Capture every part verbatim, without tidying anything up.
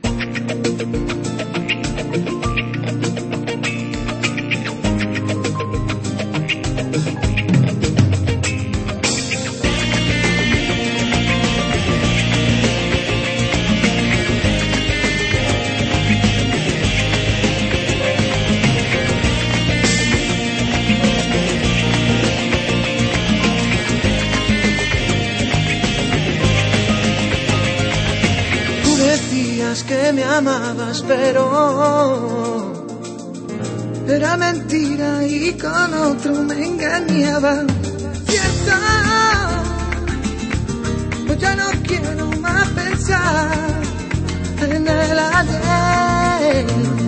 Que me amabas, pero era mentira y con otro me engañaba. Cierto, pues ya no quiero más pensar en el ayer.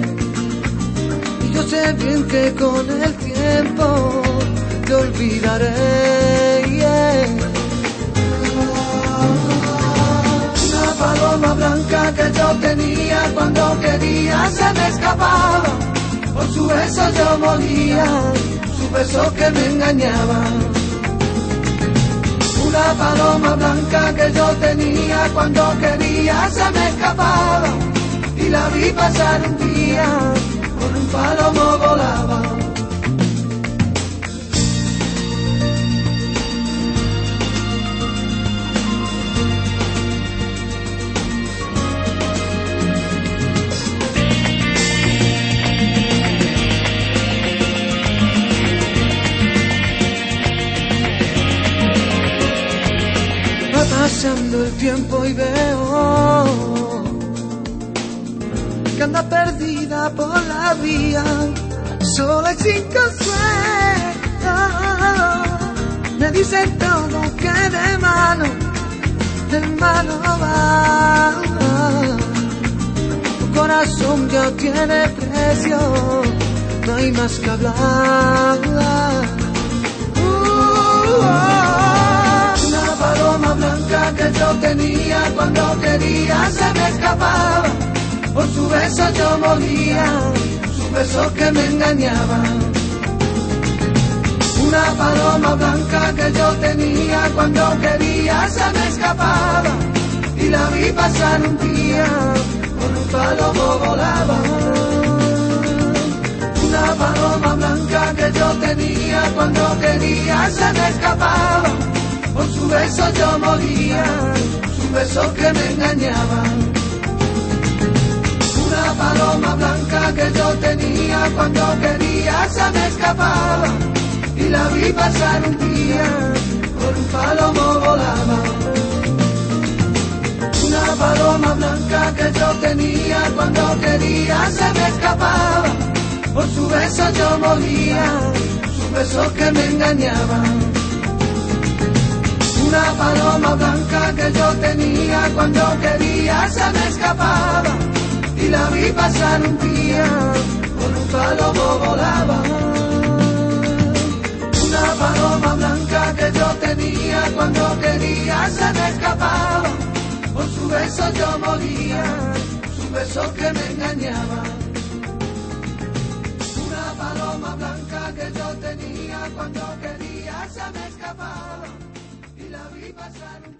Y yo sé bien que con el tiempo te olvidaré. Yeah. Paloma blanca que yo tenía cuando quería se me escapaba. Por su beso yo moría, su beso que me engañaba. Una paloma blanca que yo tenía cuando quería se me escapaba. Y la vi pasar un día, con un palomo volaba. Pasando el tiempo y veo que anda perdida por la vía, sola y sin consuelo. Me dice todo que de mano en mano va. Tu corazón ya tiene precio, no hay más que hablar. Paloma blanca que yo tenía cuando quería se me escapaba. Por su beso yo moría, su beso que me engañaba. Una paloma blanca que yo tenía cuando quería se me escapaba. Y la vi pasar un día, con un palomo volaba. Una paloma blanca que yo tenía cuando quería se me escapaba. Por su beso yo moría, su beso que me engañaba. Una paloma blanca que yo tenía cuando quería se me escapaba. Y la vi pasar un día, por un palomo volaba. Una paloma blanca que yo tenía cuando quería se me escapaba. Por su beso yo moría, su beso que me engañaba. Una paloma blanca que yo tenía cuando quería se me escapaba. Y la vi pasar un día, con un palomo volaba. Una paloma blanca que yo tenía cuando quería se me escapaba. Por su beso yo moría, su beso que me engañaba. Una paloma blanca que yo tenía cuando quería se me escapaba. Y la vi pasar un